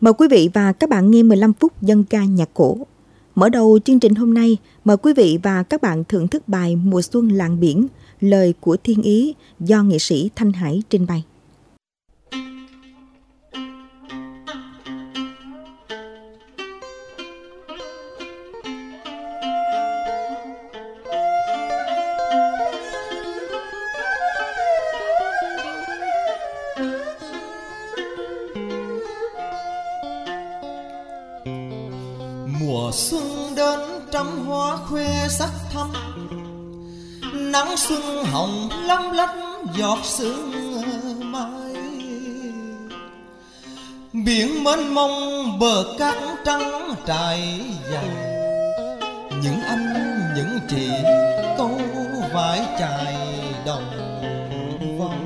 Mời quý vị và các bạn nghe 15 phút dân ca nhạc cổ. Mở đầu chương trình hôm nay, mời quý vị và các bạn thưởng thức bài Mùa xuân làng biển, lời của Thiên Ý do nghệ sĩ Thanh Hải trình bày. Mùa xuân đến trăm hoa khoe sắc thắm, nắng xuân hồng lấm lách giọt sương mai. Biển mênh mông bờ cát trắng trải dài, những anh những chị câu vải chài đồng vong.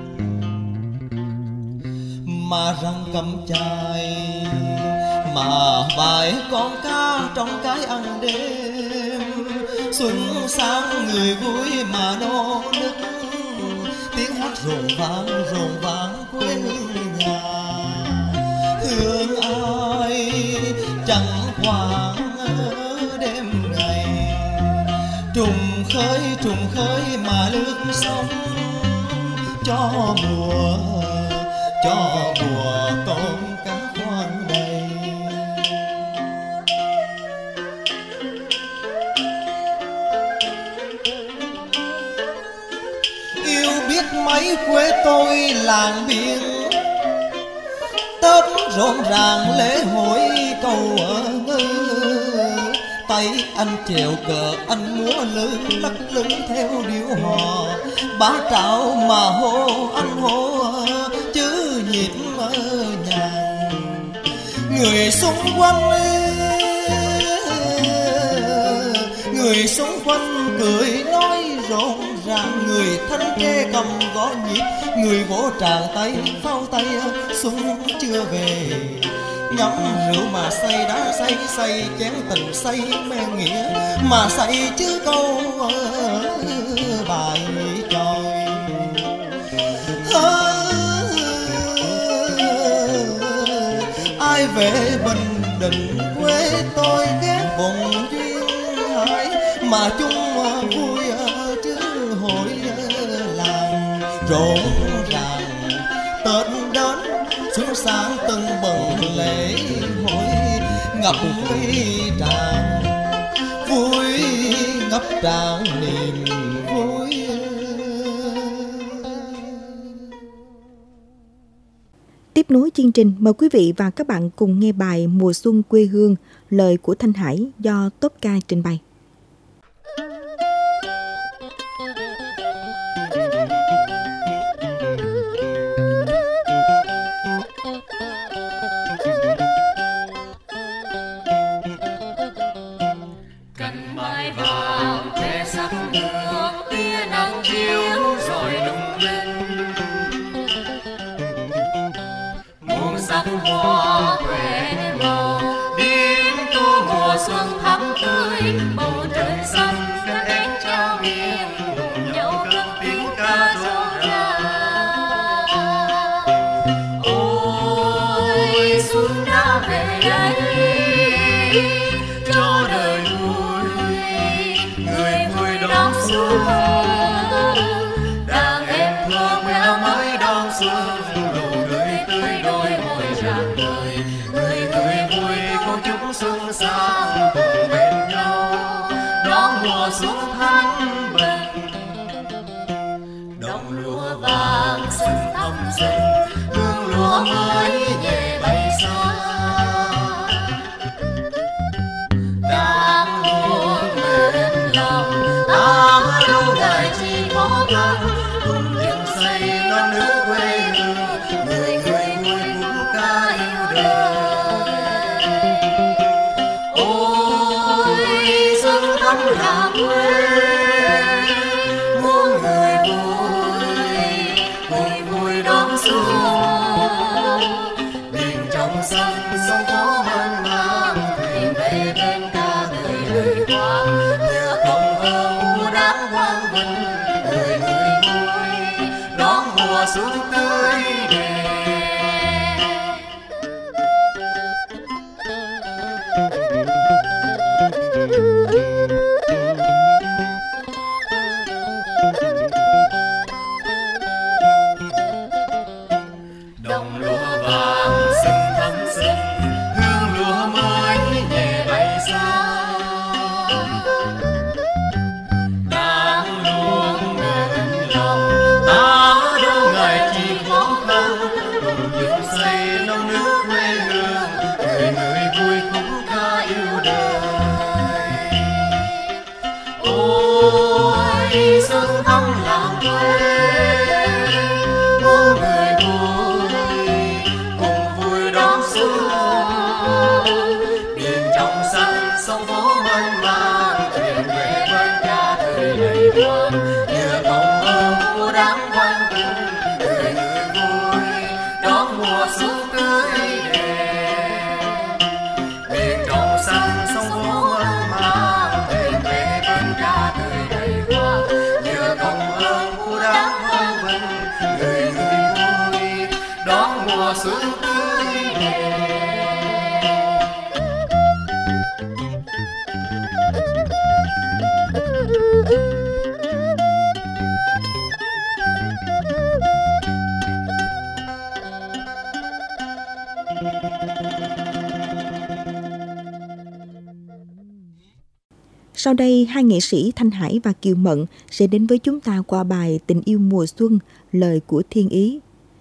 Mà răng cầm chài mà vài con cá trong cái ăn đêm. Xuân sáng người vui mà nô nức, tiếng hát rộn vang quê hương nhà. Thương ai chẳng quản đêm ngày, trùng khơi mà lướt sóng. Cho mùa tôm cá khoan đầy. Yêu biết mấy quê tôi làng biển, Tết rộn ràng lễ hội cầu ngư. Tay anh chèo cờ anh múa lư, lắc lư theo điệu hò. Bá trạo mà hô anh hô chứ nhịp nhàng. Người xung quanh cười nói rộn ràng. Người thanh tre cầm gõ nhịp, người vỗ tràng tay phao tay. Xuân chưa về ngắm rượu mà say, đá say chén tình say men nghĩa. Mà say chứ câu bài tròi. Ai về Bình Định quê tôi ghé vùng duyên hải. Mà chung vui chứ hội làng rộn ràng. Tết đến xuân sáng tưng bừng lễ hội, ngập tràn vui ngập tràn niềm vui. Tiếp nối chương trình, mời quý vị và các bạn cùng nghe bài Mùa xuân quê hương, lời của Thanh Hải do Top Ca trình bày. Hoa huệ màu điên tô mùa xuân thắm tươi, bầu trời xanh cánh én trao nghiêng cùng nhau cất tiếng ca rộn ràng. Ôi xuân đã về đây cho đời vui, người vui đón xuân. Đàn em thơ mẹ mới đón xuân, sang cùng bên nhau đón mùa xuân thanh bình. Đồng lúa vàng xuân thắm xuân, hương lúa mới về bay xa. Đang buồn lên lòng ta đâu gài chi khó khăn, cùng những xây non nước quê hương, người người vui vui ca yêu đời. Làng quê muôn người vui đón xuân. Biển trong xanh sông có mênh mang, thuyền về bên ca người lời qua. Thưa không ơn mùa đáng quang vinh, người vui đón mùa xuân tươi đẹp. vàng xinh thắm xinh, hương lúa mới nhẹ bay xa. Đang luôn bên lòng ta đâu ngại chi khó khăn, cùng dựng xây non nước quê hương, người người vui khúc ca yêu đời. Ôi xuân thắm làng quê, muôn người vui cùng vui đón xuân. Biển trong xanh sông phố mênh mang, thuyền về bên ca thời đầy vang. Nhờ công ơn của đám quan quân, người người vui đón mùa xuân tươi đẹp. Biển trong xanh sông phố mênh mang, thuyền về bên ca thời đầy vang. Nhờ công ơn của đám quan quân, người người vui đón mùa xuân tươi đẹp. Sau đây, hai nghệ sĩ Thanh Hải và Kiều Mận sẽ đến với chúng ta qua bài Tình yêu mùa xuân, lời của Thiên Ý.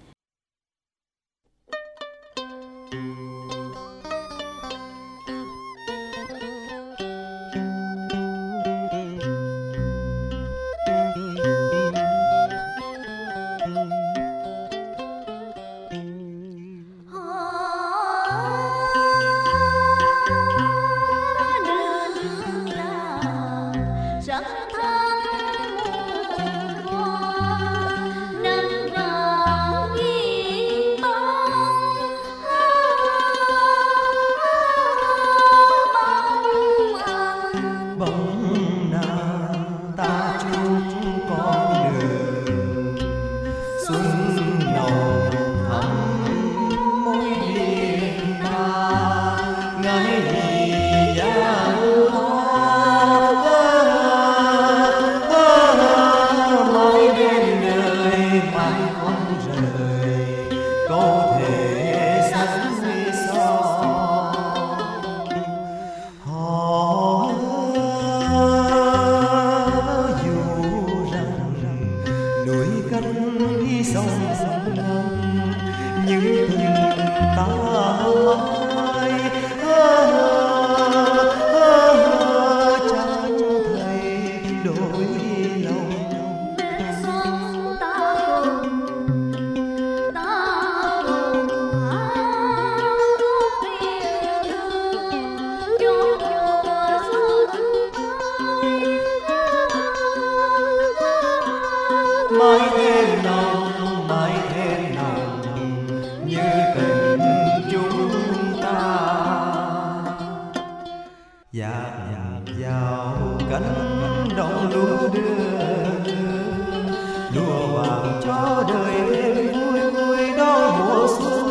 mãi thêm nồng như tình chúng ta dạt vào cánh đồng lúa đưa lúa vàng cho đời thêm vui vui đón mùa xuân.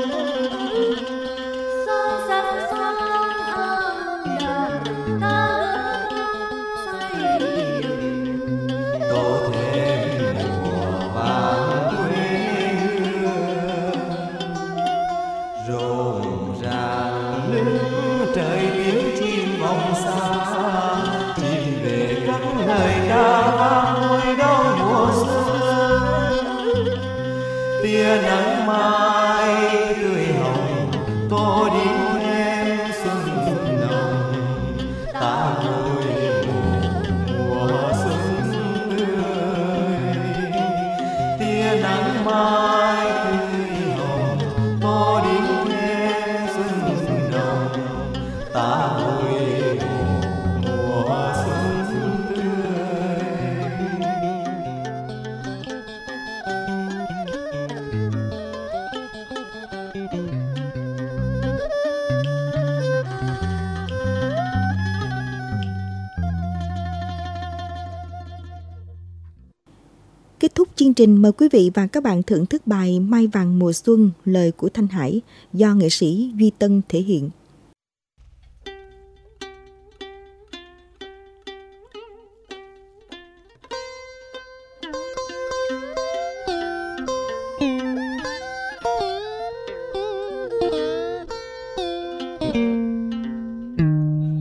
Tia nắng mai tươi hồng tô điểm thêm xuân nồng, ta vui mùa xuân tươi. Tia nắng mai tươi hồng tô điểm thêm xuân nồng, ta vui mùa xuân tươi. Kết thúc chương trình, mời quý vị và các bạn thưởng thức bài Mai vàng mùa xuân, lời của Thanh Hải do nghệ sĩ Duy Tân thể hiện.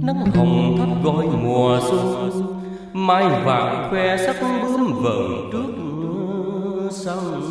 nắng hồng thắp gọi mùa xuân, mai vàng khoe sắc bướm vờn trước sân.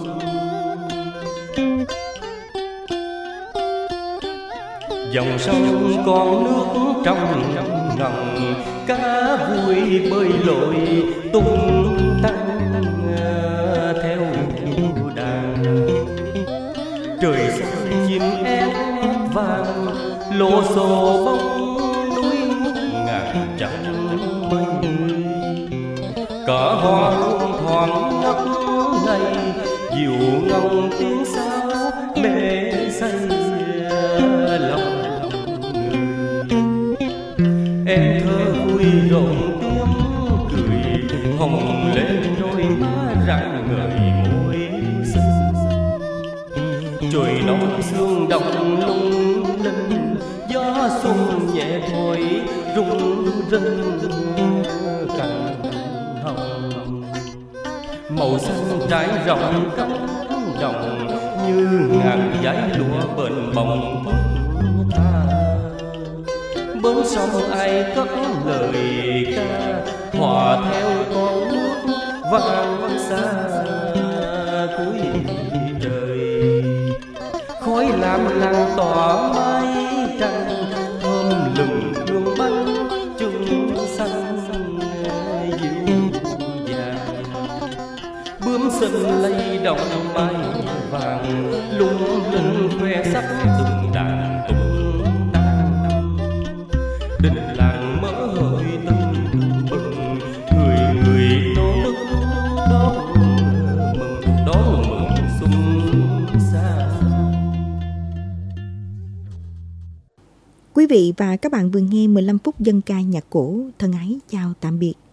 Dòng sông con nước trong ngần, cá vui bơi lội tung tăng theo đàn. Trời xanh chim én vàng, lô xô bóng núi ngàn trăng mây. Cỏ hoa hương thoáng ngất ngây, diều ngông tiếng sáo mê say lòng người. Em thơ vui rộn tiếng cười, hồng lên đôi má rạng ngời môi xinh. Trời nóng sương đông lung linh, gió xuân nhẹ thổi rung rinh cành hồng. Màu xanh trải rộng cánh đồng, như ngàn dải lụa bền bồng thướt tha. Bến sông ai cất lời ca, hòa theo con nước vang xa cuối trời. Khói lam lăng tỏa mái trăng, thơm lừng hương bánh trưng xanh dịu dàng. Bướm xinh lay động mai vàng, lung linh khoe sắc từng đàn tung tăng. Đình làng mở hơi tưng bừng, người người nô nức đón mừng xuân xa. Quý vị và các bạn vừa nghe 15 phút dân ca nhạc cổ. Thân ái chào tạm biệt.